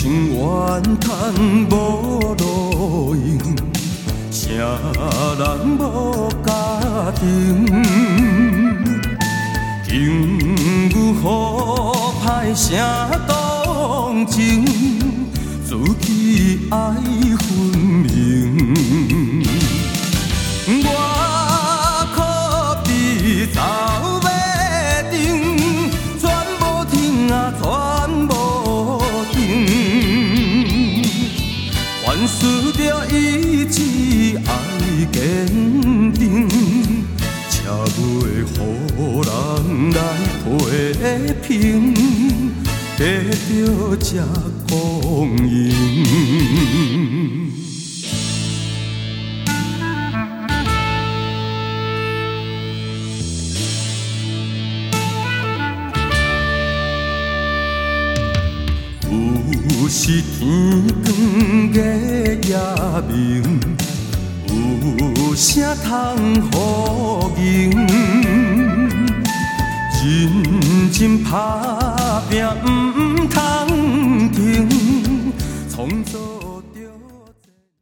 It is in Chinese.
生怨叹无路用，啥人无家庭？经有好歹声动情，自己爱分明。我可比走马灯，全无停啊，全无停。凡事着意志爱坚定，才袂予人来批评，得到这公赢。有时天光月夜明，有啥通好赢？认真打拼，唔通停，创造。